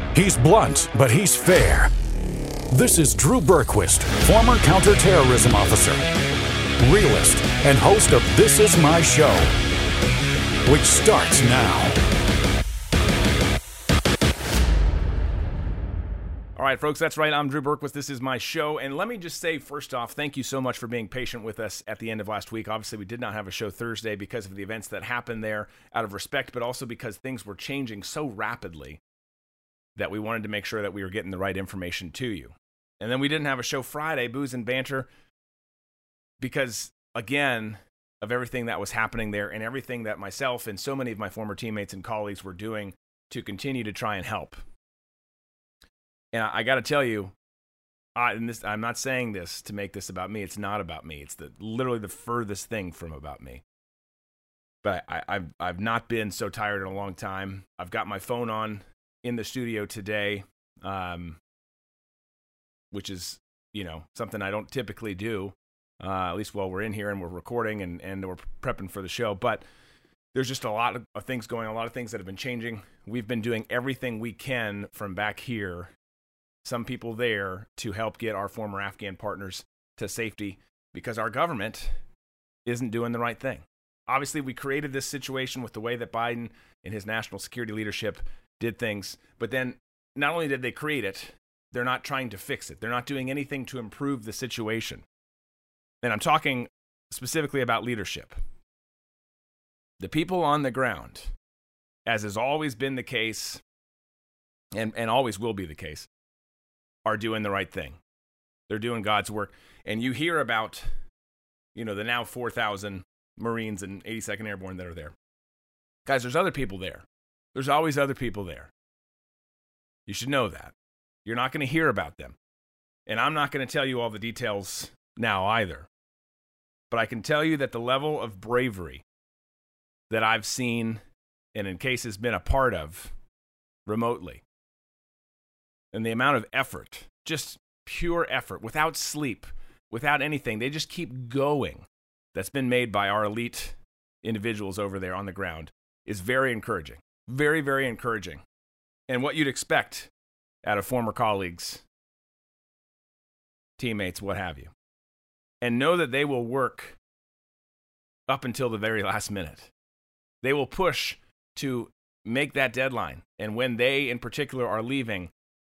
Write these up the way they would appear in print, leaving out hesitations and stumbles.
He's blunt, but he's fair. This is Drew Berquist, former counterterrorism officer, realist, and host of This Is My Show, which starts now. All right, folks, that's right. I'm Drew Berquist. This is my show. And let me just say, first off, thank you so much for being patient with us at the end of last week. Obviously, we did not have a show Thursday because of the events that happened there, out of respect, but also because things were changing so rapidly that we wanted to make sure that we were getting the right information to you. And then we didn't have a show Friday, Booze and Banter, because, again, of everything that was happening there and everything that myself and so many of my former teammates and colleagues were doing to continue to try and help. And I got to tell you, I'm not saying this to make this about me. It's not about me. It's literally the furthest thing from about me. But I've not been so tired in a long time. I've got my phone on in the studio today, which is, something I don't typically do, at least while we're in here and we're recording and we're prepping for the show. But there's just a lot of things going on, a lot of things that have been changing. We've been doing everything we can from back here, some people there, to help get our former Afghan partners to safety because our government isn't doing the right thing. Obviously, we created this situation with the way that Biden and his national security leadership did things, but then not only did they create it, they're not trying to fix it. They're not doing anything to improve the situation. And I'm talking specifically about leadership. The people on the ground, as has always been the case, and always will be the case, are doing the right thing. They're doing God's work. And you hear about, the now 4,000 Marines and 82nd Airborne that are there. Guys, there's other people there. There's always other people there. You should know that. You're not going to hear about them. And I'm not going to tell you all the details now either. But I can tell you that the level of bravery that I've seen and in cases been a part of remotely, and the amount of effort, just pure effort, without sleep, without anything, they just keep going, that's been made by our elite individuals over there on the ground is very encouraging. Very, very encouraging. And what you'd expect out of former colleagues, teammates, what have you. And know that they will work up until the very last minute. They will push to make that deadline. And when they, in particular, are leaving,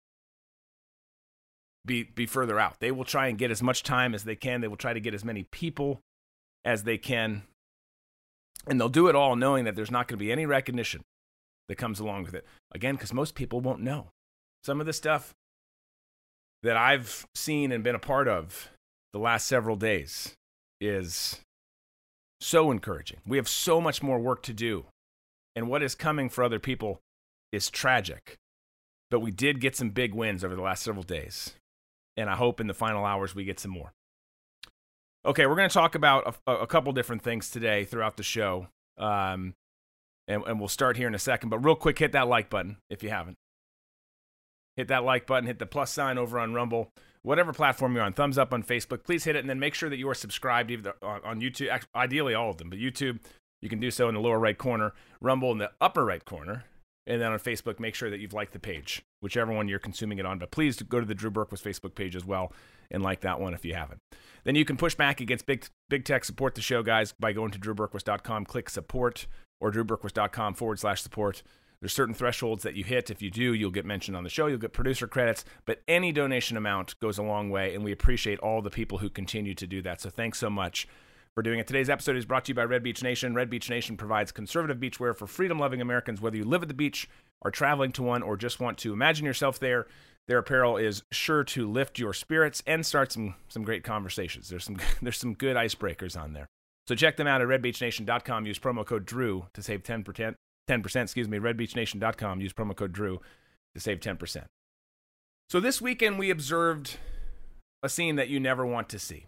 be further out. They will try and get as much time as they can. They will try to get as many people as they can. And they'll do it all knowing that there's not going to be any recognition that comes along with it. Again, because most people won't know. Some of the stuff that I've seen and been a part of the last several days is so encouraging. We have so much more work to do. And what is coming for other people is tragic. But we did get some big wins over the last several days. And I hope in the final hours we get some more. Okay, we're going to talk about a couple different things today throughout the show. And we'll start here in a second. But real quick, hit that like button if you haven't. Hit that like button. Hit the plus sign over on Rumble. Whatever platform you're on. Thumbs up on Facebook. Please hit it. And then make sure that you are subscribed either on YouTube. Ideally, all of them. But YouTube, you can do so in the lower right corner. Rumble in the upper right corner. And then on Facebook, make sure that you've liked the page, whichever one you're consuming it on. But please go to the Drew Berquist Facebook page as well and like that one if you haven't. Then you can push back against big tech, support the show, guys, by going to drewberquist.com, click support, or drewberquist.com/support. There's certain thresholds that you hit. If you do, you'll get mentioned on the show. You'll get producer credits. But any donation amount goes a long way, and we appreciate all the people who continue to do that. So thanks so much for doing it. Today's episode is brought to you by Red Beach Nation. Red Beach Nation provides conservative beachwear for freedom-loving Americans, whether you live at the beach, are traveling to one, or just want to imagine yourself there. Their apparel is sure to lift your spirits and start some great conversations. There's some good icebreakers on there. So check them out at redbeachnation.com. Use promo code DREW to save 10%. redbeachnation.com. Use promo code DREW to save 10%. So this weekend we observed a scene that you never want to see.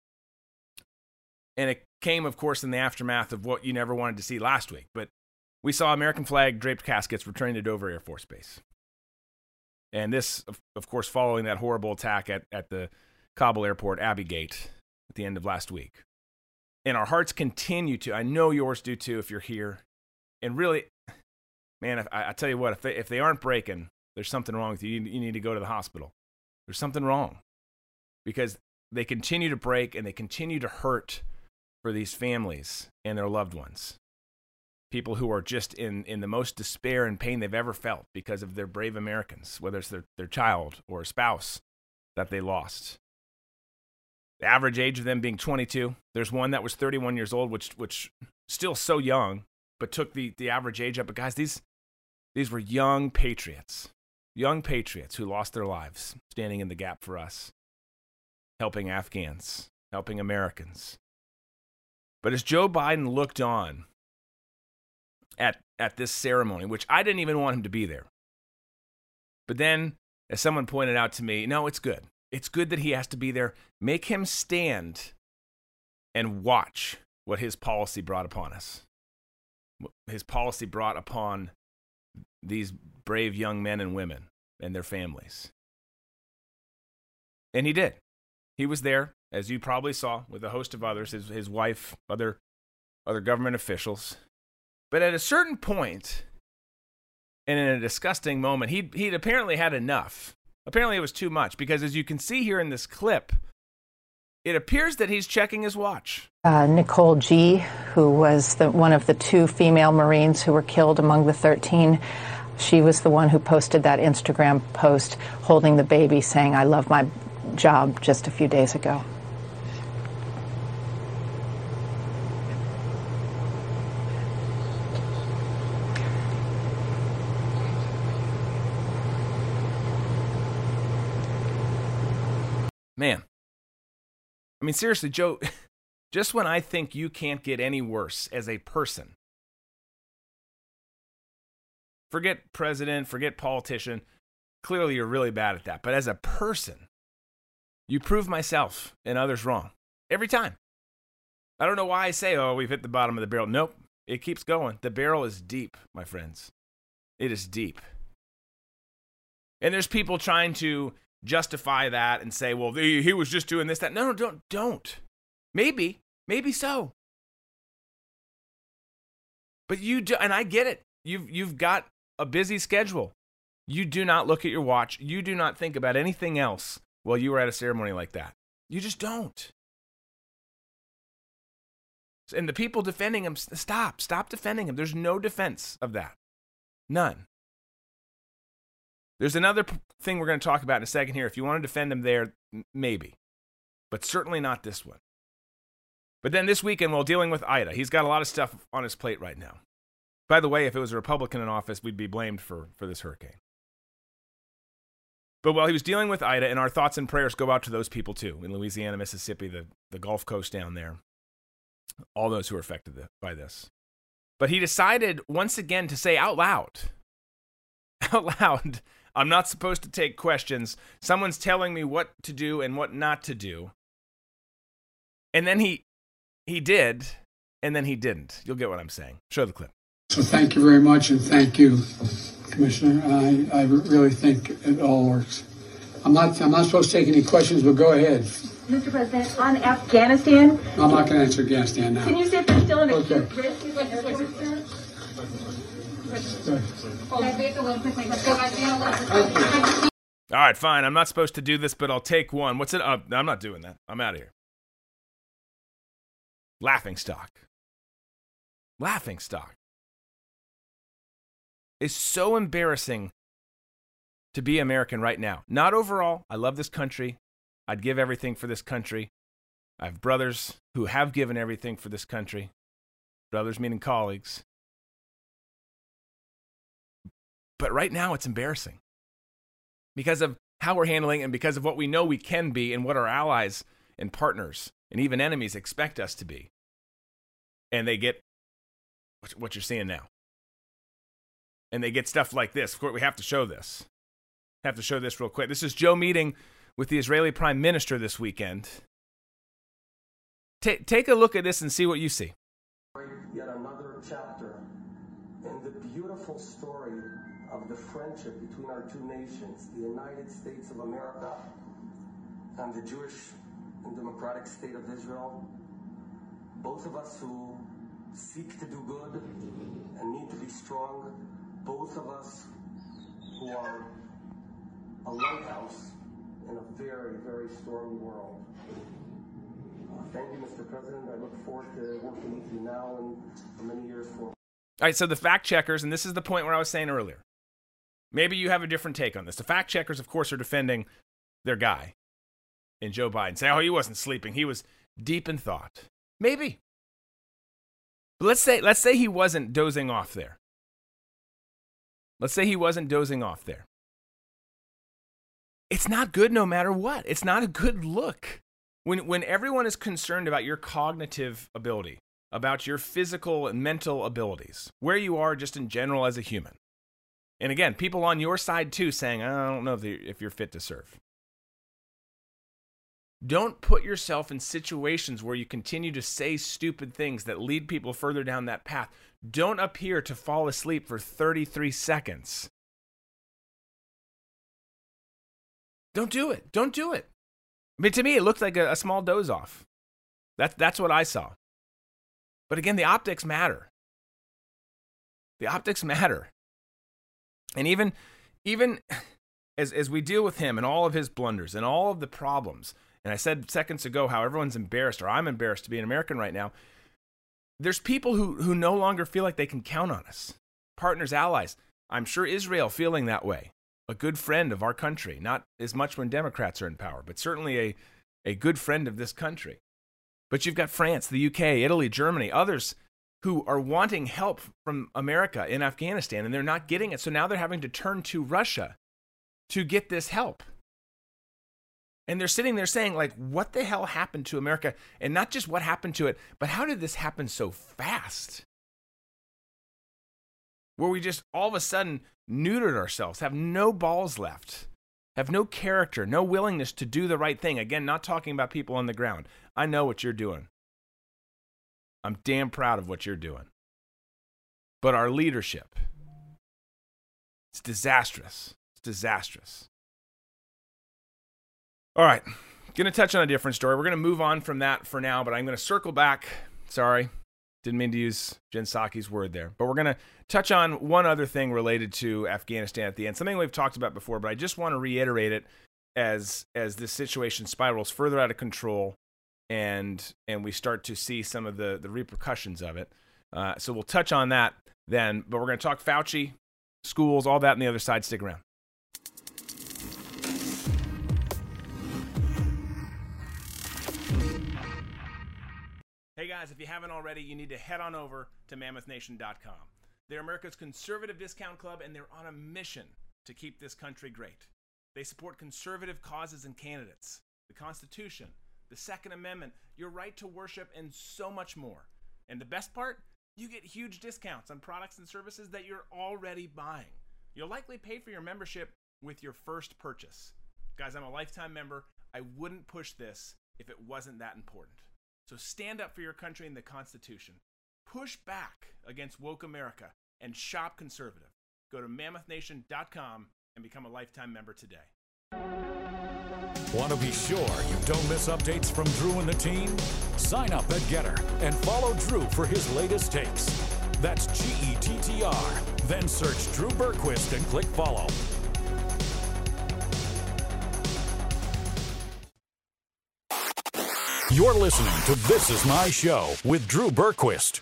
And it came, of course, in the aftermath of what you never wanted to see last week. But we saw American flag draped caskets returning to Dover Air Force Base. And this, of course, following that horrible attack at the Kabul airport, Abbey Gate, at the end of last week. And our hearts continue to, I know yours do too if you're here. And really, man, I tell you what, if they aren't breaking, There's something wrong with you. You need to go to the hospital. There's something wrong. Because they continue to break and they continue to hurt for these families and their loved ones. People who are just in the most despair and pain they've ever felt because of their brave Americans, whether it's their child or a spouse that they lost. The average age of them being 22. There's one that was 31 years old, which still so young, but took the average age up. But guys, these were young patriots who lost their lives standing in the gap for us, helping Afghans, helping Americans. But as Joe Biden looked on at this ceremony, which I didn't even want him to be there, but then, as someone pointed out to me, no, it's good. It's good that he has to be there. Make him stand and watch what his policy brought upon us. His policy brought upon these brave young men and women and their families. And he did. He was there, as you probably saw, with a host of others, his wife, other government officials. But at a certain point, and in a disgusting moment, he'd apparently had enough. Apparently it was too much, because as you can see here in this clip, it appears that he's checking his watch. Nicole G., who was one of the 2 female Marines who were killed among the 13, she was the one who posted that Instagram post holding the baby saying, "I love my job," just a few days ago. Man, I mean, seriously, Joe, just when I think you can't get any worse as a person, forget president, forget politician, clearly you're really bad at that. But as a person, you prove myself and others wrong every time. I don't know why I say, oh, we've hit the bottom of the barrel. Nope, it keeps going. The barrel is deep, my friends. It is deep. And there's people trying to justify that and say, well, he was just doing this, that. No, don't. Maybe so. But you do, and I get it. You've got a busy schedule. You do not look at your watch. You do not think about anything else while you were at a ceremony like that. You just don't. And the people defending him, stop defending him. There's no defense of that. None. There's another thing we're going to talk about in a second here. If you want to defend him there, maybe. But certainly not this one. But then this weekend, while dealing with Ida, he's got a lot of stuff on his plate right now. By the way, if it was a Republican in office, we'd be blamed for this hurricane. But while he was dealing with Ida, and our thoughts and prayers go out to those people too, in Louisiana, Mississippi, the Gulf Coast down there, all those who are affected by this. But he decided once again to say out loud, I'm not supposed to take questions. Someone's telling me what to do and what not to do. And then he did, and then he didn't. You'll get what I'm saying. Show the clip. So thank you very much, and thank you, Commissioner. I really think it all works. I'm not supposed to take any questions, but go ahead. Mr. President, on Afghanistan. I'm not going to answer Afghanistan now. Can you say if there's still an acute Okay. risk? All right, fine. I'm not supposed to do this, but I'll take one. What's it? I'm not doing that. I'm out of here. Laughingstock. It's so embarrassing to be American right now. Not overall. I love this country. I'd give everything for this country. I have brothers who have given everything for this country. Brothers meaning colleagues. But right now it's embarrassing because of how we're handling and because of what we know we can be and what our allies and partners and even enemies expect us to be. And they get what you're seeing now. And they get stuff like this. Of course, we have to show this. Real quick. This is Joe meeting with the Israeli Prime Minister this weekend. Take a look at this and see what you see. Yet another chapter in the beautiful story of the friendship between our two nations, the United States of America and the Jewish and Democratic State of Israel. Both of us who seek to do good and need to be strong. Both of us who are a lighthouse in a very, very stormy world. Thank you, Mr. President. I look forward to working with you now and for many years forward. All right, so the fact checkers, and this is the point where I was saying earlier, maybe you have a different take on this. The fact checkers, of course, are defending their guy in Joe Biden, saying, oh, he wasn't sleeping. He was deep in thought. Maybe. But let's say he wasn't dozing off there. Let's say he wasn't dozing off there. It's not good no matter what. It's not a good look. When everyone is concerned about your cognitive ability, about your physical and mental abilities, where you are just in general as a human. And again, people on your side too saying, I don't know if you're fit to serve. Don't put yourself in situations where you continue to say stupid things that lead people further down that path. Don't appear to fall asleep for 33 seconds. Don't do it. Don't do it. I mean, to me, it looked like a small doze off. That's what I saw. But again, the optics matter. The optics matter. And even as we deal with him and all of his blunders and all of the problems, and I said seconds ago how everyone's embarrassed, or I'm embarrassed to be an American right now, there's people who no longer feel like they can count on us. Partners, allies. I'm sure Israel feeling that way. A good friend of our country. Not as much when Democrats are in power, but certainly a good friend of this country. But you've got France, the UK, Italy, Germany, others who are wanting help from America in Afghanistan, and they're not getting it. So now they're having to turn to Russia to get this help. And they're sitting there saying, like, what the hell happened to America? And not just what happened to it, but how did this happen so fast? Where we just all of a sudden neutered ourselves, have no balls left, have no character, no willingness to do the right thing. Again, not talking about people on the ground. I know what you're doing. I'm damn proud of what you're doing. But our leadership, it's disastrous. It's disastrous. All right, going to touch on a different story. We're going to move on from that for now, but I'm going to circle back. Sorry, didn't mean to use Jen Psaki's word there. But we're going to touch on one other thing related to Afghanistan at the end, something we've talked about before, but I just want to reiterate it as this situation spirals further out of control and we start to see some of the repercussions of it. So we'll touch on that then, but we're going to talk Fauci, schools, all that on the other side. Stick around. Hey guys, if you haven't already, you need to head on over to MammothNation.com. They're America's conservative discount club, and they're on a mission to keep this country great. They support conservative causes and candidates, the Constitution, the Second Amendment, your right to worship, and so much more. And the best part? You get huge discounts on products and services that you're already buying. You'll likely pay for your membership with your first purchase. Guys, I'm a lifetime member. I wouldn't push this if it wasn't that important. So stand up for your country and the Constitution. Push back against woke America and shop conservative. Go to MammothNation.com and become a lifetime member today. Want to be sure you don't miss updates from Drew and the team? Sign up at Getter and follow Drew for his latest takes. That's GETTR. Then search Drew Berquist and click follow. You're listening to This Is My Show with Drew Berquist.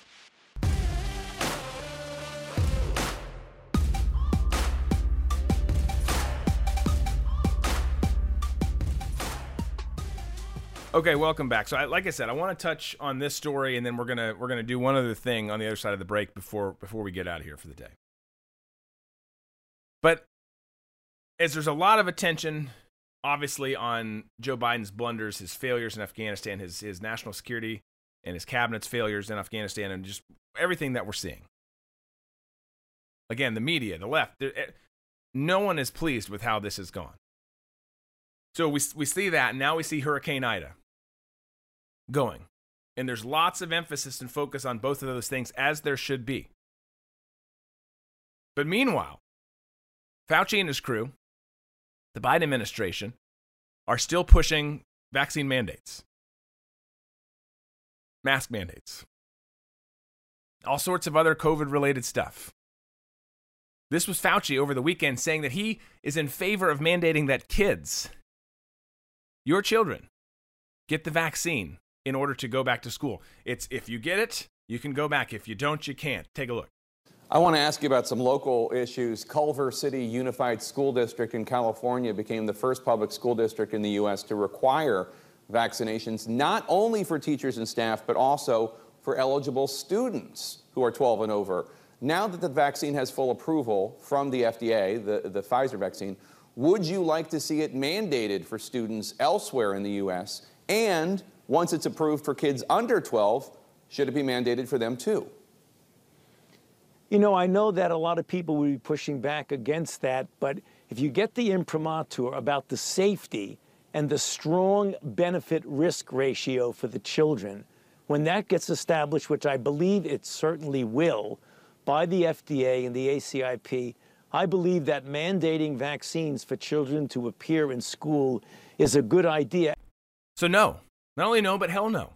Okay, welcome back. So, like I said, I want to touch on this story, and then we're gonna do one other thing on the other side of the break before we get out of here for the day. But as there's a lot of attention, obviously, on Joe Biden's blunders, his failures in Afghanistan, his national security and his cabinet's failures in Afghanistan, and just everything that we're seeing. Again, the media, the left, no one is pleased with how this has gone. So we see that, and now we see Hurricane Ida going. And there's lots of emphasis and focus on both of those things, as there should be. But meanwhile, Fauci and his crew, the Biden administration, are still pushing vaccine mandates, mask mandates, all sorts of other COVID-related stuff. This was Fauci over the weekend saying that he is in favor of mandating that kids, your children, get the vaccine in order to go back to school. It's if you get it, you can go back. If you don't, you can't. Take a look. I want to ask you about some local issues. Culver City Unified School District in California became the first public school district in the U.S. to require vaccinations, not only for teachers and staff, but also for eligible students who are 12 and over. Now that the vaccine has full approval from the FDA, the Pfizer vaccine, would you like to see it mandated for students elsewhere in the U.S.? And once it's approved for kids under 12, should it be mandated for them too? You know, I know that a lot of people will be pushing back against that, but if you get the imprimatur about the safety and the strong benefit-risk ratio for the children, when that gets established, which I believe it certainly will, by the FDA and the ACIP, I believe that mandating vaccines for children to appear in school is a good idea. So no, not only no, but hell no.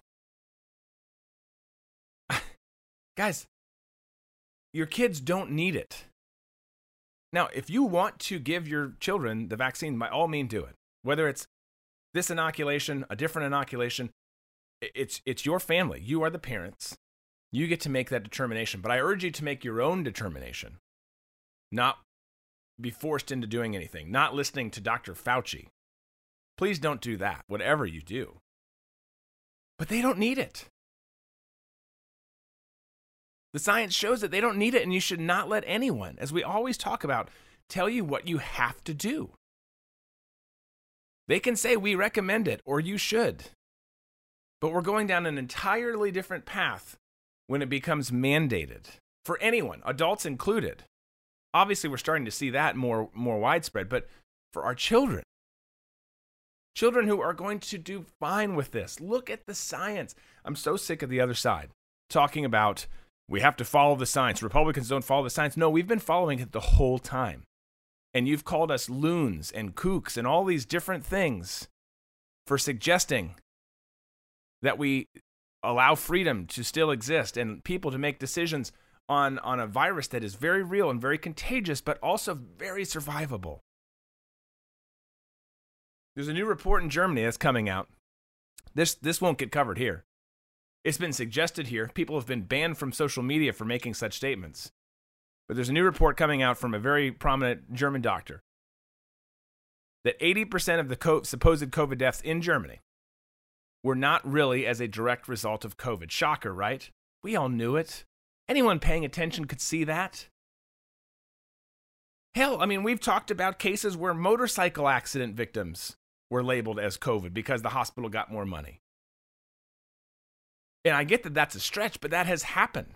Guys, your kids don't need it. Now, if you want to give your children the vaccine, by all means do it. Whether it's this inoculation, a different inoculation, it's your family. You are the parents. You get to make that determination. But I urge you to make your own determination. Not be forced into doing anything. Not listening to Dr. Fauci. Please don't do that, whatever you do. But they don't need it. The science shows that they don't need it, and you should not let anyone, as we always talk about, tell you what you have to do. They can say, we recommend it, or you should. But we're going down an entirely different path when it becomes mandated. For anyone, adults included. Obviously, we're starting to see that more widespread, but for our children who are going to do fine with this, look at the science. I'm so sick of the other side talking about we have to follow the science. Republicans don't follow the science. No, we've been following it the whole time. And you've called us loons and kooks and all these different things for suggesting that we allow freedom to still exist and people to make decisions on a virus that is very real and very contagious, but also very survivable. There's a new report in Germany that's coming out. This won't get covered here. It's been suggested here. People have been banned from social media for making such statements. But there's a new report coming out from a very prominent German doctor that 80% of the supposed COVID deaths in Germany were not really as a direct result of COVID. Shocker, right? We all knew it. Anyone paying attention could see that. Hell, I mean, we've talked about cases where motorcycle accident victims were labeled as COVID because the hospital got more money. And I get that that's a stretch, but that has happened.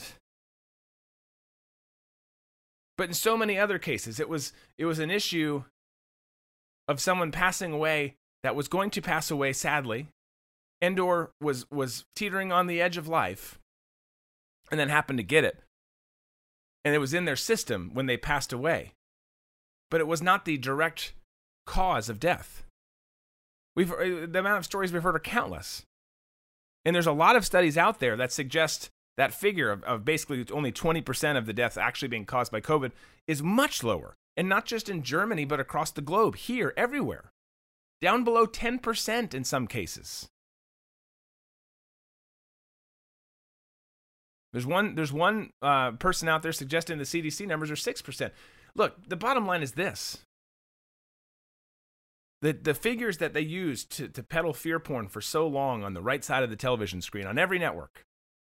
But in so many other cases, it was an issue of someone passing away that was going to pass away sadly, and or was teetering on the edge of life, and then happened to get it. And it was in their system when they passed away. But it was not the direct cause of death. The amount of stories we've heard are countless. And there's a lot of studies out there that suggest that figure of basically only 20% of the deaths actually being caused by COVID is much lower. And not just in Germany, but across the globe, here, everywhere. Down below 10% in some cases. There's one person out there suggesting the CDC numbers are 6%. Look, the bottom line is this. The figures that they used to peddle fear porn for so long on the right side of the television screen, on every network,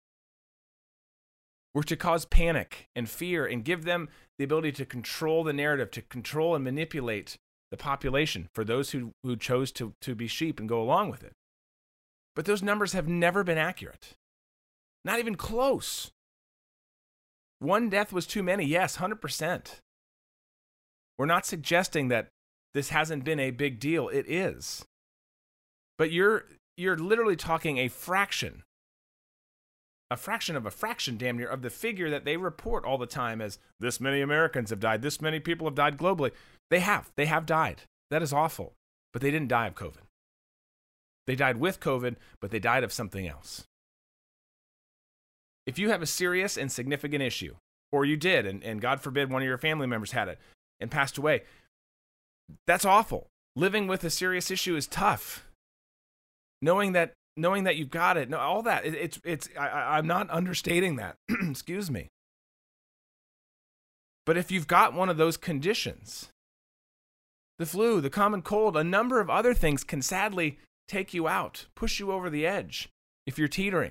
were to cause panic and fear and give them the ability to control the narrative, to control and manipulate the population for those who chose to be sheep and go along with it. But those numbers have never been accurate. Not even close. One death was too many, yes, 100%. We're not suggesting that this hasn't been a big deal. It is. But you're literally talking a fraction of a fraction, damn near, of the figure that they report all the time as this many Americans have died, this many people have died globally. They have died. That is awful. But they didn't die of COVID. They died with COVID, but they died of something else. If you have a serious and significant issue or you did, and God forbid one of your family members had it and passed away. That's awful. Living with a serious issue is tough. Knowing that you've got it, all that, I'm not understating that. Excuse me. But if you've got one of those conditions, the flu, the common cold, a number of other things can sadly take you out, push you over the edge if you're teetering.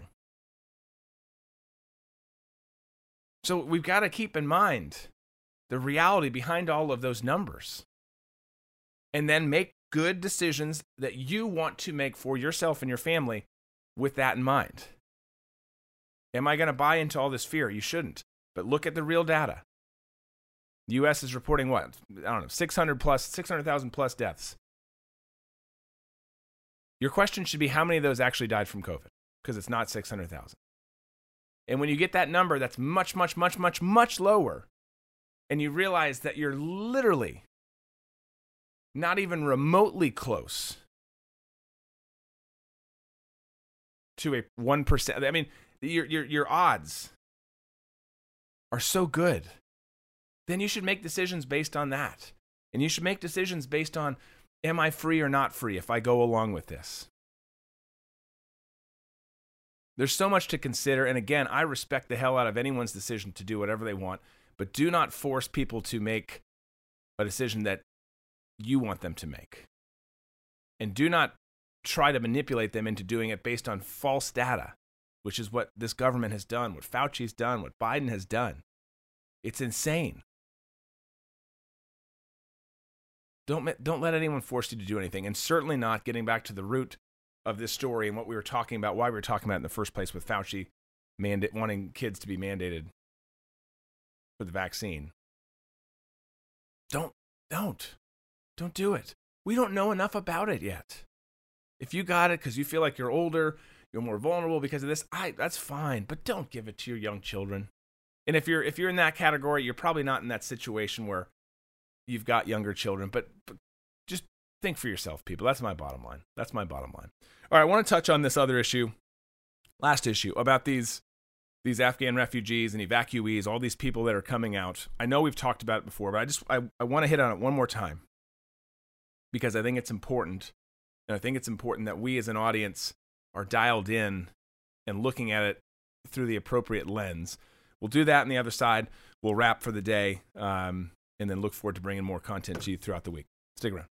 So we've got to keep in mind the reality behind all of those numbers. And then make good decisions that you want to make for yourself and your family with that in mind. Am I going to buy into all this fear? You shouldn't. But look at the real data. The U.S. is reporting what? I don't know, 600,000 plus deaths. Your question should be how many of those actually died from COVID? Because it's not 600,000. And when you get that number that's much, much, much, much, much lower, and you realize that you're literally not even remotely close to a 1%. I mean, your odds are so good. Then you should make decisions based on that. And you should make decisions based on, am I free or not free if I go along with this? There's so much to consider. And again, I respect the hell out of anyone's decision to do whatever they want, but do not force people to make a decision that you want them to make. And do not try to manipulate them into doing it based on false data, which is what this government has done, what Fauci's done, what Biden has done. It's insane. Don't let anyone force you to do anything, and certainly not getting back to the root of this story and what we were talking about, why we were talking about it in the first place with Fauci wanting kids to be mandated for the vaccine. Don't do it. We don't know enough about it yet. If you got it because you feel like you're older, you're more vulnerable because of this, that's fine, but don't give it to your young children. And if you're in that category, you're probably not in that situation where you've got younger children, but just think for yourself, people. That's my bottom line. All right, I want to touch on this other issue, last issue, about these Afghan refugees and evacuees, all these people that are coming out. I know we've talked about it before, but I want to hit on it one more time because I think it's important. And I think it's important that we as an audience are dialed in and looking at it through the appropriate lens. We'll do that on the other side. We'll wrap for the day, and then look forward to bringing more content to you throughout the week. Stick around.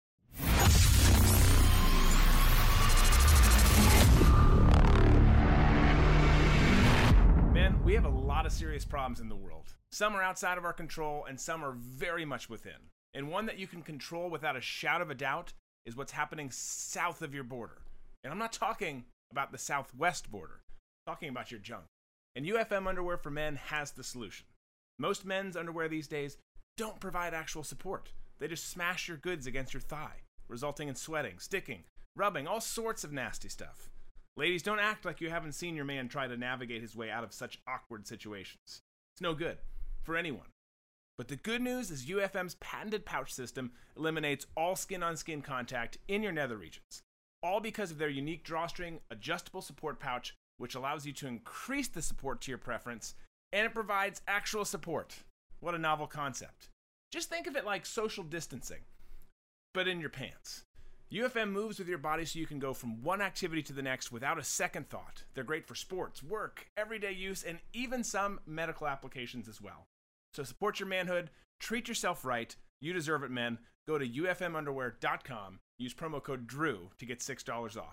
Man, we have a lot of serious problems in the world. Some are outside of our control, and some are very much within. And one that you can control without a shadow of a doubt is what's happening south of your border. And I'm not talking about the southwest border. I'm talking about your junk. And UFM Underwear for Men has the solution. Most men's underwear these days don't provide actual support. They just smash your goods against your thigh, resulting in sweating, sticking, rubbing, all sorts of nasty stuff. Ladies, don't act like you haven't seen your man try to navigate his way out of such awkward situations. It's no good for anyone. But the good news is UFM's patented pouch system eliminates all skin-on-skin contact in your nether regions, all because of their unique drawstring adjustable support pouch, which allows you to increase the support to your preference, and it provides actual support. What a novel concept. Just think of it like social distancing, but in your pants. UFM moves with your body so you can go from one activity to the next without a second thought. They're great for sports, work, everyday use, and even some medical applications as well. So support your manhood, treat yourself right. You deserve it, men. Go to ufmunderwear.com. Use promo code DREW to get $6 off.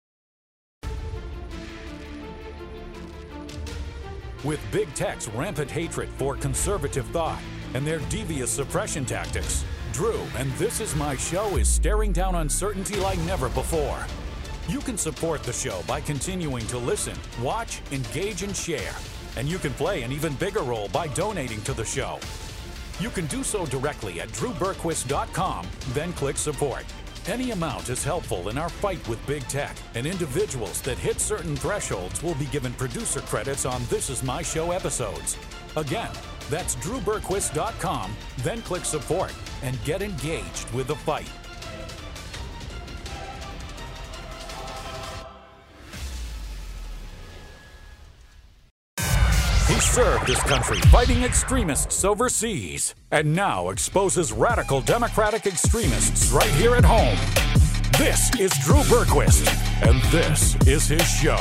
With big tech's rampant hatred for conservative thought and their devious suppression tactics, Drew and This Is My Show is staring down uncertainty like never before. You can support the show by continuing to listen, watch, engage, and share. And you can play an even bigger role by donating to the show. You can do so directly at drewberquist.com, then click support. Any amount is helpful in our fight with big tech, and individuals that hit certain thresholds will be given producer credits on This Is My Show episodes. Again, that's drewberquist.com, then click support and get engaged with the fight. He's served his country fighting extremists overseas, and now exposes radical Democratic extremists right here at home. This is Drew Berquist, and this is his show.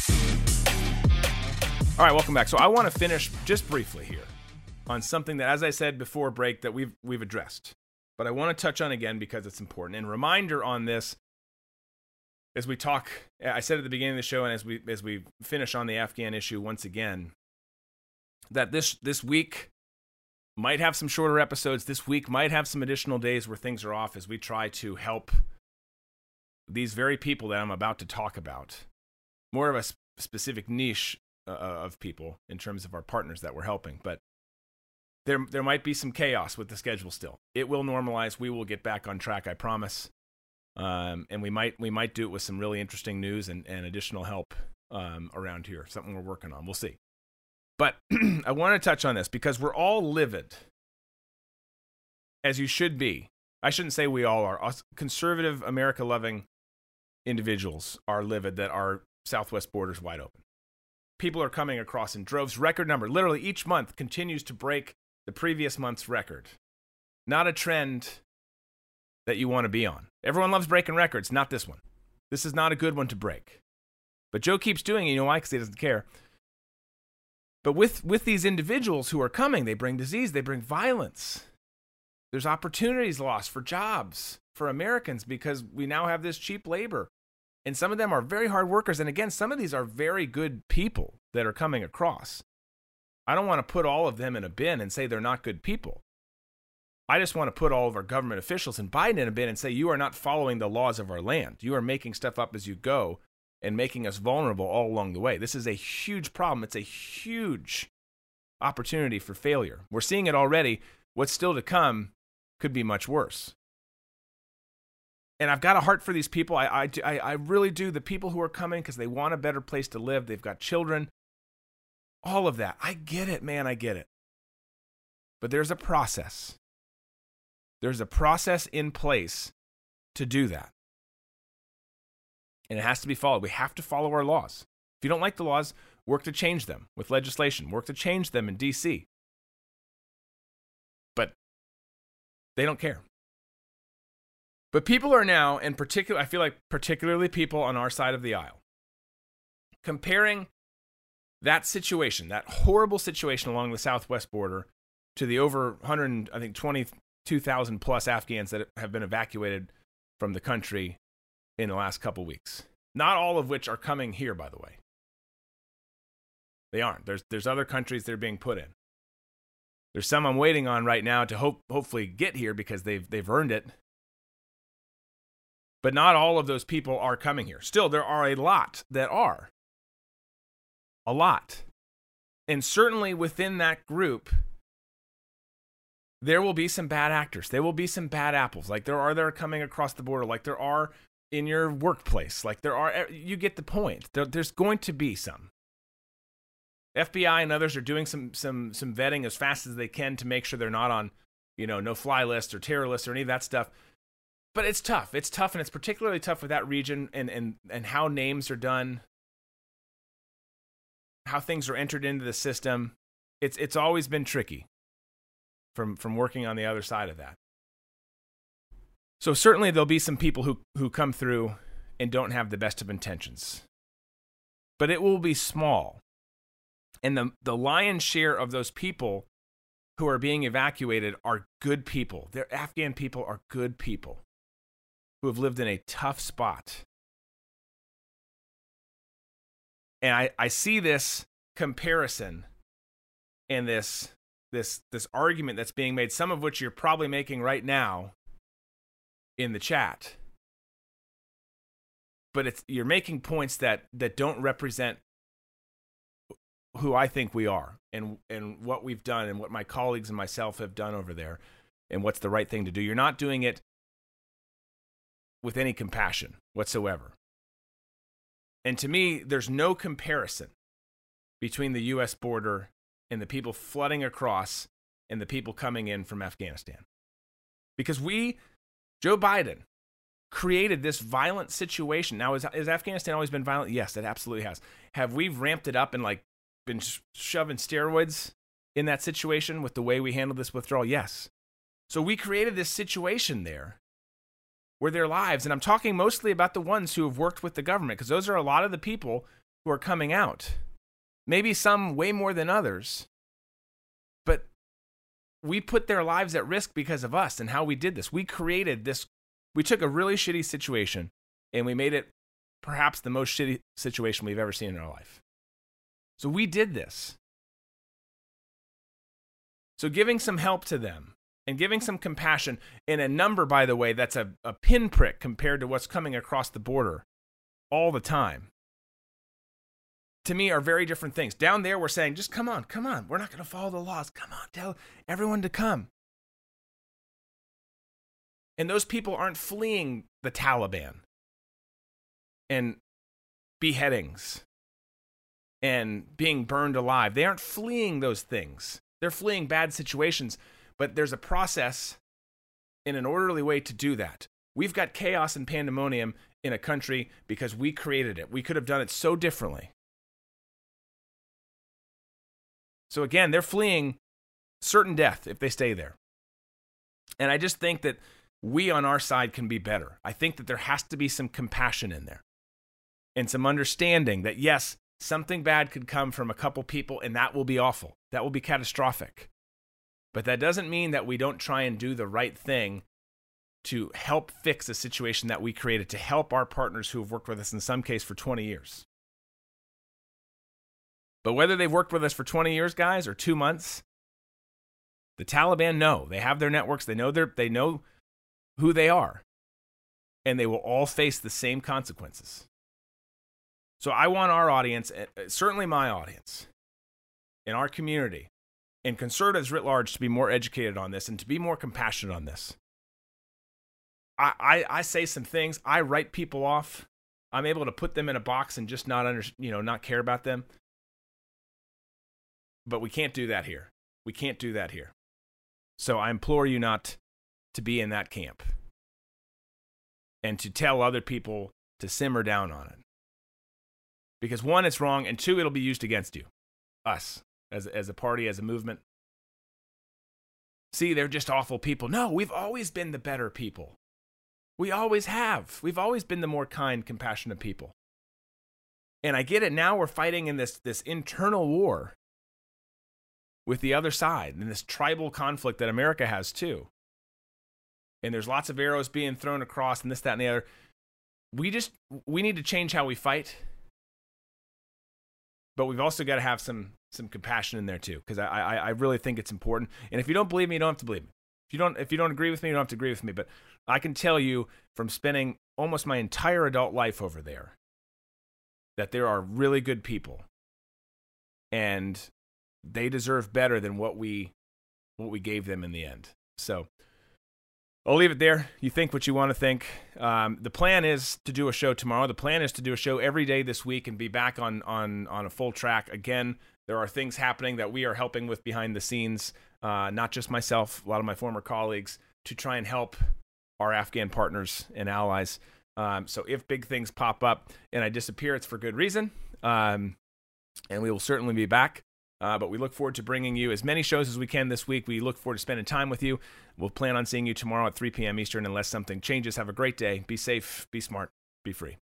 All right, welcome back. So I want to finish just briefly here on something that, as I said before break, that we've addressed. But I want to touch on again because it's important. And reminder on this, as we talk, I said at the beginning of the show, and as we finish on the Afghan issue once again, that this week might have some shorter episodes. This week might have some additional days where things are off as we try to help these very people that I'm about to talk about. More of a specific niche of people in terms of our partners that we're helping. But there might be some chaos with the schedule still. It will normalize. We will get back on track, I promise. And we might do it with some really interesting news and additional help around here. Something we're working on. We'll see. But I want to touch on this because we're all livid, as you should be. I shouldn't say we all are. Us conservative, America-loving individuals are livid that our southwest border's wide open. People are coming across in droves. Record number. Literally each month continues to break the previous month's record. Not a trend that you want to be on. Everyone loves breaking records, not this one. This is not a good one to break. But Joe keeps doing it. You know why? Because he doesn't care. But with these individuals who are coming, they bring disease, they bring violence. There's opportunities lost for jobs for Americans because we now have this cheap labor. And some of them are very hard workers. And again, some of these are very good people that are coming across. I don't want to put all of them in a bin and say they're not good people. I just want to put all of our government officials and Biden in a bin and say, you are not following the laws of our land. You are making stuff up as you go and making us vulnerable all along the way. This is a huge problem. It's a huge opportunity for failure. We're seeing it already. What's still to come could be much worse. And I've got a heart for these people. I really do. The people who are coming because they want a better place to live. They've got children. All of that. I get it, man. I get it. But there's a process. There's a process in place to do that. And it has to be followed. We have to follow our laws. If you don't like the laws, work to change them with legislation. Work to change them in D.C. But they don't care. But people are now, and I feel like particularly people on our side of the aisle, comparing that situation, that horrible situation along the southwest border, to the over 22,000 plus Afghans that have been evacuated from the country in the last couple weeks. Not all of which are coming here, by the way. They aren't. There's other countries they're being put in. There's some I'm waiting on right now to hopefully get here because they've earned it. But not all of those people are coming here. Still, there are a lot that are. A lot. And certainly within that group, there will be some bad actors. There will be some bad apples. Like there are coming across the border. Like there are in your workplace. Like there are, you get the point. There's going to be some. FBI and others are doing some vetting as fast as they can to make sure they're not on, no-fly lists or terror lists or any of that stuff. But it's tough. It's tough, and it's particularly tough with that region and how names are done, how things are entered into the system. It's always been tricky from working on the other side of that. So certainly there'll be some people who come through and don't have the best of intentions. But it will be small. And the lion's share of those people who are being evacuated are good people. Their Afghan people are good people who have lived in a tough spot. And I see this comparison and this argument that's being made, some of which you're probably making right now in the chat. But you're making points that don't represent who I think we are and what we've done and what my colleagues and myself have done over there and what's the right thing to do. You're not doing it with any compassion whatsoever. And to me, there's no comparison between the U.S. border and the people flooding across and the people coming in from Afghanistan. Because Joe Biden, created this violent situation. Now, has Afghanistan always been violent? Yes, it absolutely has. Have we ramped it up and been shoving steroids in that situation with the way we handled this withdrawal? Yes. So we created this situation there where their lives, and I'm talking mostly about the ones who have worked with the government, because those are a lot of the people who are coming out. Maybe some way more than others. But we put their lives at risk because of us and how we did this. We created this. We took a really shitty situation and we made it perhaps the most shitty situation we've ever seen in our life. So we did this. So giving some help to them and giving some compassion in a number, by the way, that's a pinprick compared to what's coming across the border all the time, to me are very different things. Down there, we're saying, just come on. We're not going to follow the laws. Come on, tell everyone to come. And those people aren't fleeing the Taliban and beheadings and being burned alive. They aren't fleeing those things. They're fleeing bad situations, but there's a process in an orderly way to do that. We've got chaos and pandemonium in a country because we created it. We could have done it so differently. So again, they're fleeing certain death if they stay there. And I just think that we on our side can be better. I think that there has to be some compassion in there and some understanding that, yes, something bad could come from a couple people and that will be awful. That will be catastrophic. But that doesn't mean that we don't try and do the right thing to help fix a situation that we created, to help our partners who have worked with us in some case for 20 years. But whether they've worked with us for 20 years, guys, or 2 months, the Taliban know. They have their networks. They know who they are. And they will all face the same consequences. So I want our audience, certainly my audience, in our community, and conservatives writ large, to be more educated on this and to be more compassionate on this. I say some things. I write people off. I'm able to put them in a box and just not care about them. But we can't do that here. We can't do that here. So I implore you not to be in that camp and to tell other people to simmer down on it. Because one, it's wrong, and two, it'll be used against you, us, as a party, as a movement. See, they're just awful people. No, we've always been the better people. We always have. We've always been the more kind, compassionate people. And I get it. Now we're fighting in this internal war with the other side, and this tribal conflict that America has too. And there's lots of arrows being thrown across and this, that, and the other. We need to change how we fight. But we've also got to have some compassion in there too, because I really think it's important. And if you don't believe me, you don't have to believe me. If you don't agree with me, you don't have to agree with me. But I can tell you from spending almost my entire adult life over there that there are really good people, and they deserve better than what we gave them in the end. So I'll leave it there. You think what you want to think. The plan is to do a show tomorrow. The plan is to do a show every day this week and be back on a full track. Again, there are things happening that we are helping with behind the scenes, not just myself, a lot of my former colleagues, to try and help our Afghan partners and allies. So if big things pop up and I disappear, it's for good reason. And we will certainly be back. But we look forward to bringing you as many shows as we can this week. We look forward to spending time with you. We'll plan on seeing you tomorrow at 3 p.m. Eastern unless something changes. Have a great day. Be safe. Be smart. Be free.